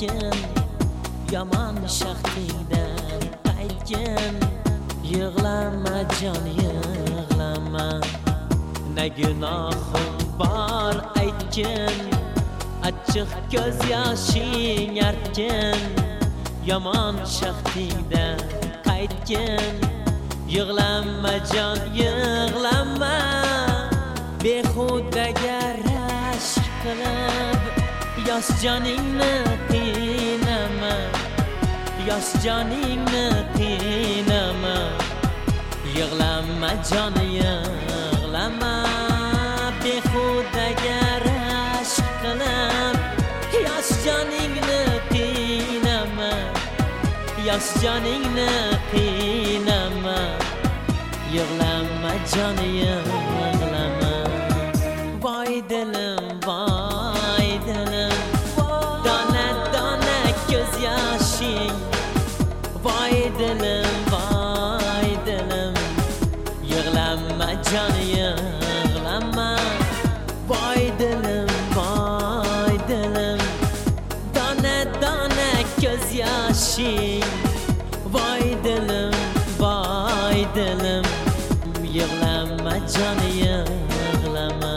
qaytgin, yomon shaxtingdan qaytgin. Yig'lama jon, yig'lama, ne gunohim bor aytgin. Achchiq ko'z yoshing artgin, yomon shaxtingdan qaytgin. Yig'lama jon, yig'lama, behudaga rashk qilib yosh joningni qiynama, yosh joningni qiynama. Yig'lama jon, yig'lama, behudaga rashk qilib yosh joningni qiynama, yosh joningni qiynama. Yig'lama jon, yig'lama. Voy dilim, voy dilim, dona dona ko'z yoshing. Voy dilim, voy dilim, yig'lama jon, yig'lama. Voy dilim, voy dilim, dona dona ko'z yoshing. Voy dilim, voy dilim, yig'lama jon, yig'lama.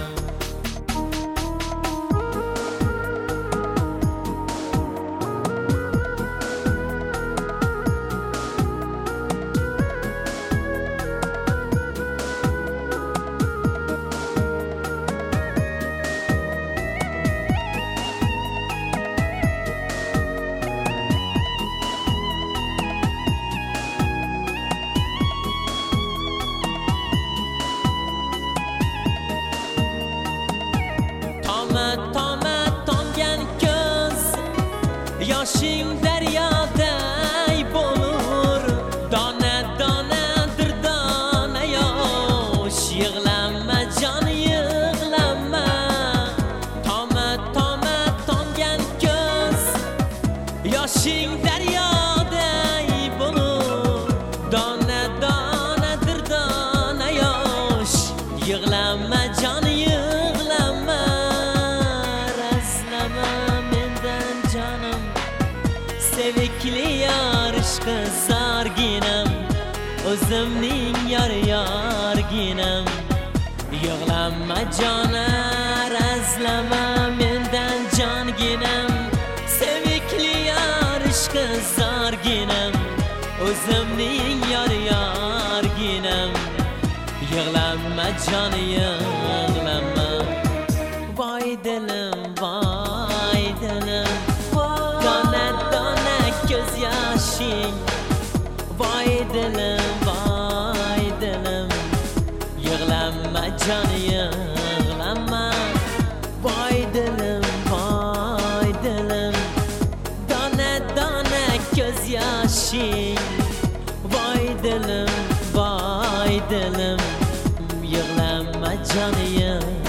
Toma tomgan ko'z yoshing daryoday bo'lur. Dona donadir dona yosh, yig'lama jon, yig'lama. Toma tomgan ko'z yoshing daryoday bo'lur. Dona donadir dona yosh, yig'lama jon, yig'lama. Sevikli yar ishqi zarginam, o'zimning yorginam. Yig'lama jon, arazlama mendan jonginam. Sevikli yar ishqi zarginam, o'zimning yorginam. Yig'lama jon, yig'lama. Voy dilim, voy dilim, dona dona ko'z yoshing. Voy dilim, voy dilim, yig'lama jon, yig'lama. Voy dilim, voy dilim, dona dona ko'z yoshing. Voy dilim, voy dilim, yig'lama jon, yig'lama.